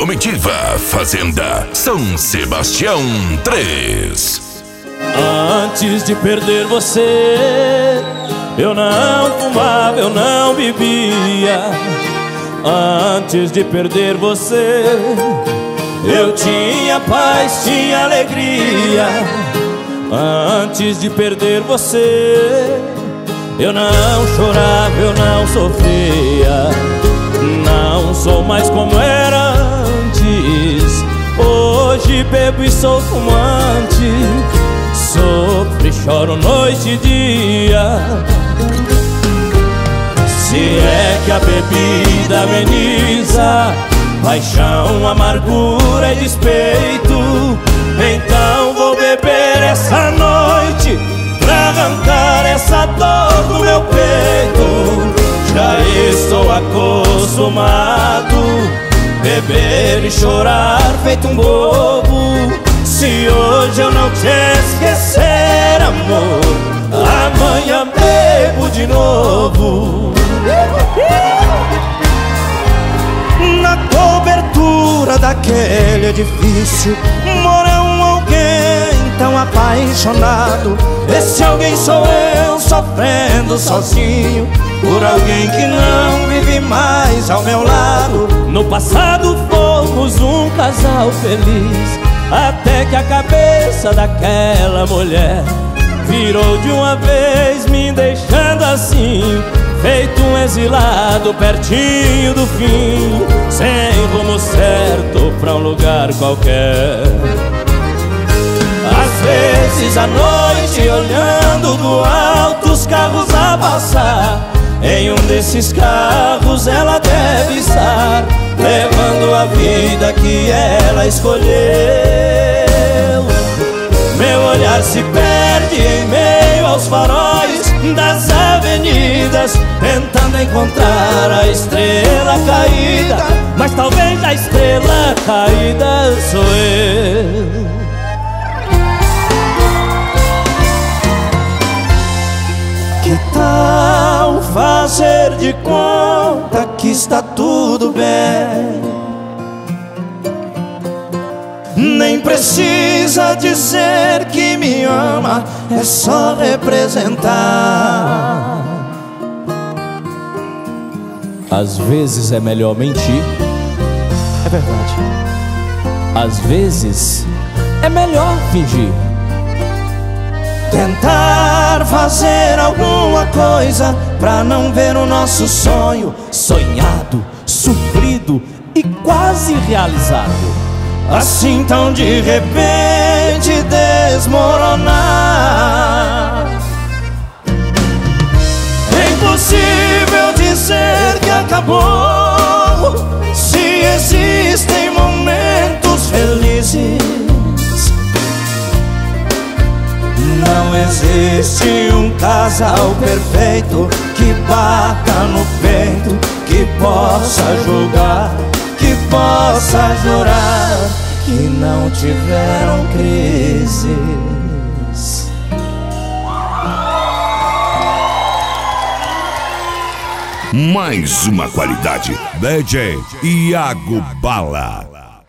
Comitiva Fazenda São Sebastião 3. Antes de perder você, eu não fumava, eu não bebia. Antes de perder você, eu tinha paz, tinha alegria. Antes de perder você, eu não chorava, eu não sofria. Não sou mais como era antes. Hoje bebo e sou fumante. Sofro e choro noite e dia. Se é que a bebida ameniza paixão, amargura e despeito, então vou beber essa noite pra arrancar essa dor do meu peito. Já estou acostumado beber e chorar feito um bobo. Se hoje eu não te esquecer, amor, amanhã bebo de novo. Na cobertura daquele edifício mora alguém tão apaixonado. Esse alguém sou eu, sofrendo sozinho por alguém que não vive mais ao meu lado. No passado fomos um casal feliz, até que a cabeça daquela mulher virou de uma vez, me deixando assim, feito um exilado pertinho do fim, sem rumo certo pra um lugar qualquer. Às vezes à noite, olhando do alto os carros a passar, em um desses carros ela deve estar, levando a vida que ela escolheu. Meu olhar se perde em meio aos faróis das avenidas, tentando encontrar a estrela caída, mas talvez a estrela caída sou eu. Que tal fazer de conta que está tudo bem? Nem precisa dizer que me ama, é só representar. Às vezes é melhor mentir, é verdade. Às vezes é melhor fingir. Tentar fazer alguma coisa pra não ver o nosso sonho sonhado, sofrido e quase realizado, assim tão de repente desmoronar. É impossível dizer que acabou, se existem momentos felizes. Não existe um casal perfeito que bata no peito, que possa julgar, que possa jurar que não tiveram crises. Mais uma qualidade. DJ Iago Bala.